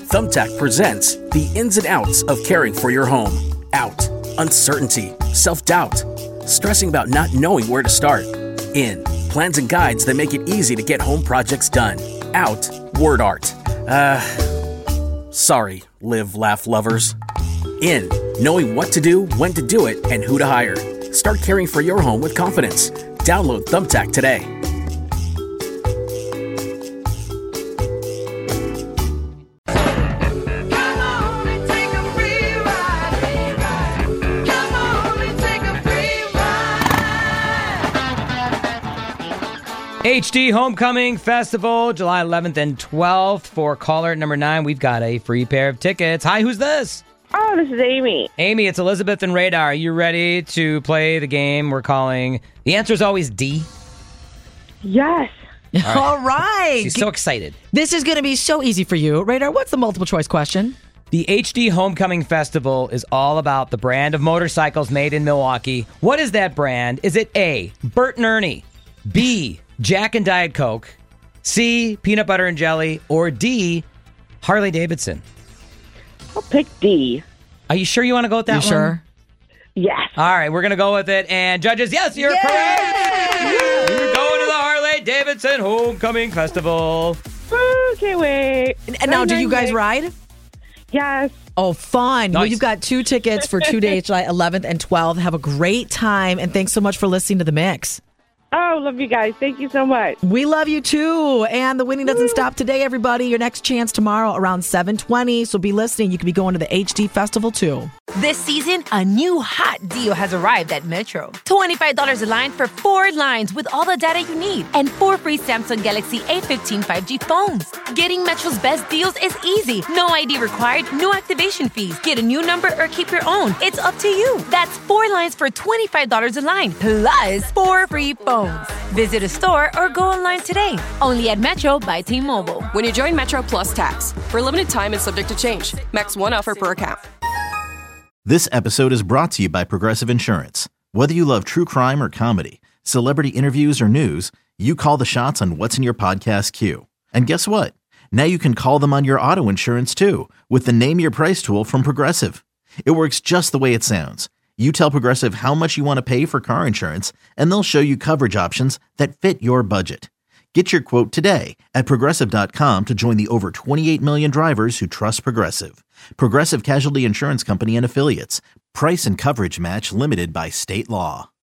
Thumbtack presents the ins and outs of caring for your home. Out, uncertainty, self-doubt, stressing about not knowing where to start. In, plans and guides that make it easy to get home projects done. Out, word art. Sorry, live, laugh lovers. In, knowing what to do, when to do it, and who to hire. Start caring for your home with confidence. Download Thumbtack today. HD Homecoming Festival, July 11th and 12th. For caller number 9, we've got a free pair of tickets. Hi, who's this? Oh, this is Amy. Amy, it's Elizabeth and Radar. Are you ready to play the game we're calling The Answer is Always D? Yes. All right. She's so excited. This is going to be so easy for you. Radar, what's the multiple choice question? The HD Homecoming Festival is all about the brand of motorcycles made in Milwaukee. What is that brand? Is it A, Bert and Ernie, B, Jack and Diet Coke, C, Peanut Butter and Jelly, or D, Harley Davidson? I'll pick D. Are you sure you want to go with that one? Sure? Yes. All right, we're going to go with it. And judges, yes, you're correct. You're going to the Harley Davidson Homecoming Festival. Ooh, can't wait. And now, do you guys ride? Yes. Oh, fun. Nice. Well, you've got 2 tickets for 2 days, July 11th and 12th. Have a great time. And thanks so much for listening to The Mix. Oh, love you guys. Thank you so much. We love you too. And the winning doesn't stop today, everybody. Your next chance tomorrow around 7:20. So be listening. You could be going to the HD Festival too. This season, a new hot deal has arrived at Metro. $25 a line for 4 lines with all the data you need and 4 free Samsung Galaxy A15 5G phones. Getting Metro's best deals is easy. No ID required, no activation fees. Get a new number or keep your own. It's up to you. That's 4 lines for $25 a line, plus 4 free phones. Visit a store or go online today. Only at Metro by T-Mobile. When you join Metro Plus Tax. For a limited time and subject to change. Max 1 offer per account. This episode is brought to you by Progressive Insurance. Whether you love true crime or comedy, celebrity interviews or news, you call the shots on what's in your podcast queue. And guess what? Now you can call them on your auto insurance too with the Name Your Price tool from Progressive. It works just the way it sounds. You tell Progressive how much you want to pay for car insurance, and they'll show you coverage options that fit your budget. Get your quote today at Progressive.com to join the over 28 million drivers who trust Progressive. Progressive Casualty Insurance Company and Affiliates. Price and coverage match limited by state law.